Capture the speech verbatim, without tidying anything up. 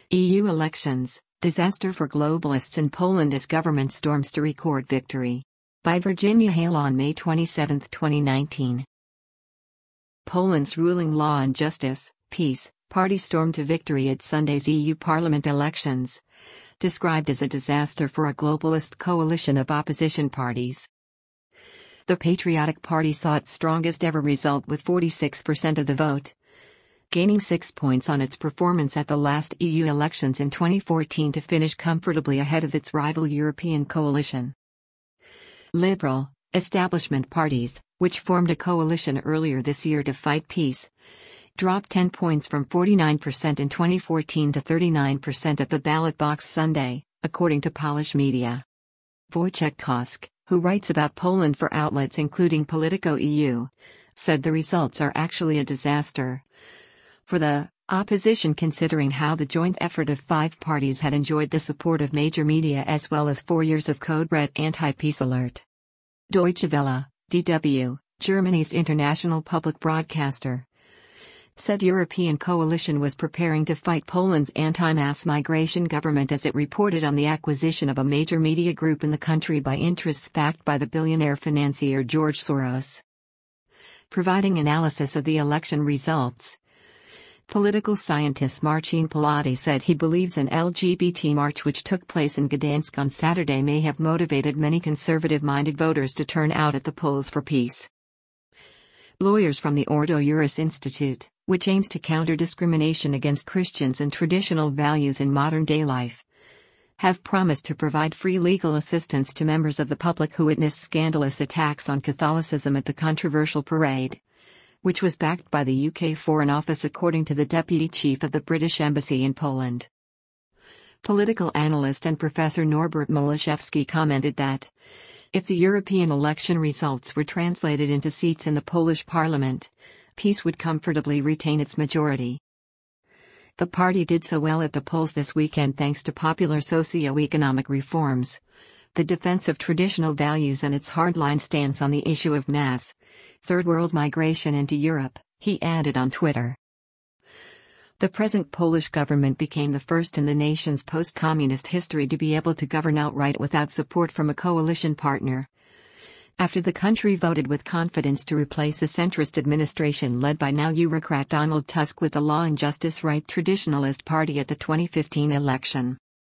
E U elections, disaster for globalists in Poland as government storms to record victory. By Virginia Hale on May twenty-seventh, twenty nineteen. Poland's ruling Law and Justice, PiS, party stormed to victory at Sunday's E U Parliament elections, described as a disaster for a globalist coalition of opposition parties. The Patriotic Party saw its strongest ever result with forty-six percent of the vote, gaining six points on its performance at the last E U elections in twenty fourteen to finish comfortably ahead of its rival European coalition. Liberal, establishment parties, which formed a coalition earlier this year to fight PiS, dropped ten points from forty-nine percent in twenty fourteen to thirty-nine percent at the ballot box Sunday, according to Polish media. Wojciech Kosk, who writes about Poland for outlets including Politico E U, said the results are actually a disaster for the opposition, considering how the joint effort of five parties had enjoyed the support of major media as well as four years of code red anti-PiS alert. Deutsche Welle, D W, Germany's international public broadcaster, said European coalition was preparing to fight Poland's anti-mass migration government as it reported on the acquisition of a major media group in the country by interests backed by the billionaire financier George Soros. Providing analysis of the election results, political scientist Marcin Pallady said he believes an L G B T march which took place in Gdansk on Saturday may have motivated many conservative-minded voters to turn out at the polls for PiS. Lawyers from the Ordo Juris Institute, which aims to counter discrimination against Christians and traditional values in modern-day life, have promised to provide free legal assistance to members of the public who witnessed scandalous attacks on Catholicism at the controversial parade, which was backed by the U K Foreign Office according to the Deputy Chief of the British Embassy in Poland. Political analyst and Professor Norbert Maliszewski commented that, if the European election results were translated into seats in the Polish parliament, PiS would comfortably retain its majority. The party did so well at the polls this weekend thanks to popular socio-economic reforms, the defense of traditional values and its hardline stance on the issue of mass, Third World migration into Europe, he added on Twitter. The present Polish government became the first in the nation's post-communist history to be able to govern outright without support from a coalition partner, after the country voted with confidence to replace a centrist administration led by now Eurocrat Donald Tusk with the Law and Justice right traditionalist party at the twenty fifteen election.